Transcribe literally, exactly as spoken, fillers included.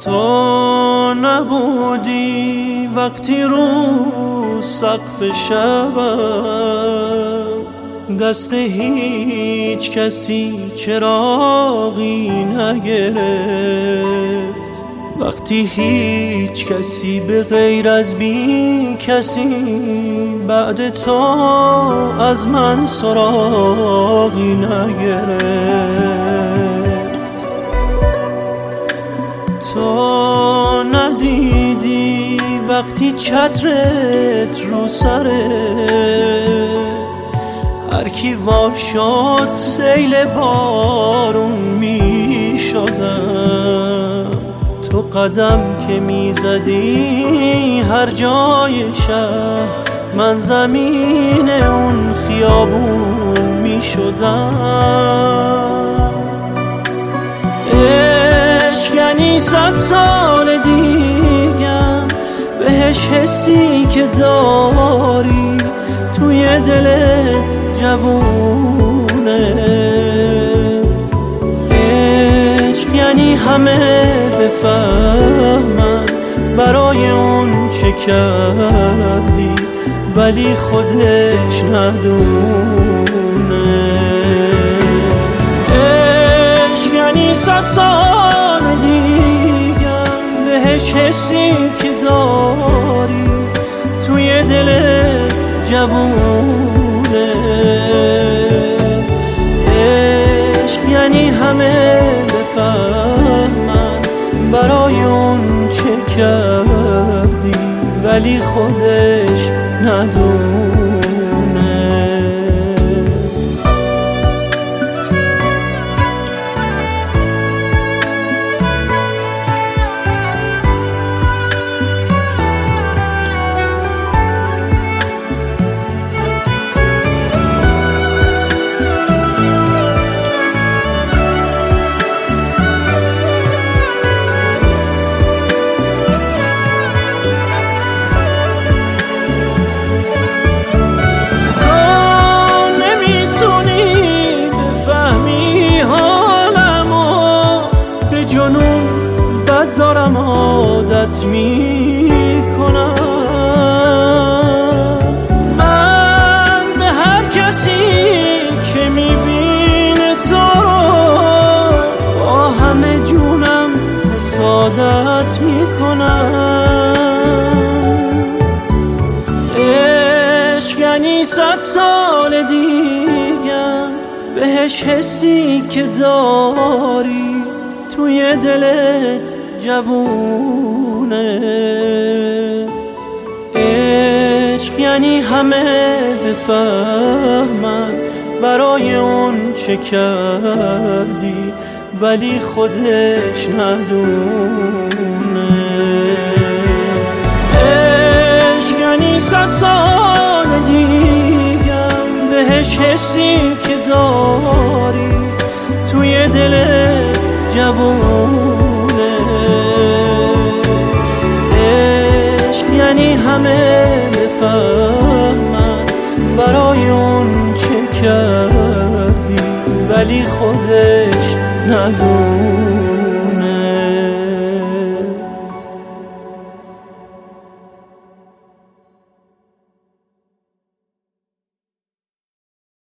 تو نبودی وقتی رو سقف شبم دست هیچ کسی چراغی نگرفت، وقتی هیچ کسی به غیر از بی کسی بعد تو از من سراغی نگرفت. تو ندیدی وقتی چترت رو سره هر کی وا شد سیل بارون می شدم. تو قدم که می زدی هر جای شهر من زمین اون خیابون می شدم. عشق یعنی صد سال دیگم بهش حسی که داری توی دلت جوونه. عشق یعنی همه بفهمن برای اون چه کردی ولی خودش ندونه. عشق یعنی صد سال دیگم بهش حسی که داری توی دلت جوونه. عشق یعنی همه بفهمن برای اون چه کردی ولی خودش ندونه. بد دارم عادت میکنم من به هر کسی که میبینه تو رو با همه جونم حسادت میکنم. عشق یعنی صد سال دیگم بهش حسی که داری توی دلت جوونه. عشق یعنی همه بفهمن برای اون چه کردی ولی خودش ندونه. عشق یعنی صد سال دیگم بهش حسی که داری توی دلت جوونه. عشق یعنی همه بفهمن برای اون چه کردی ولی خودش ندونه.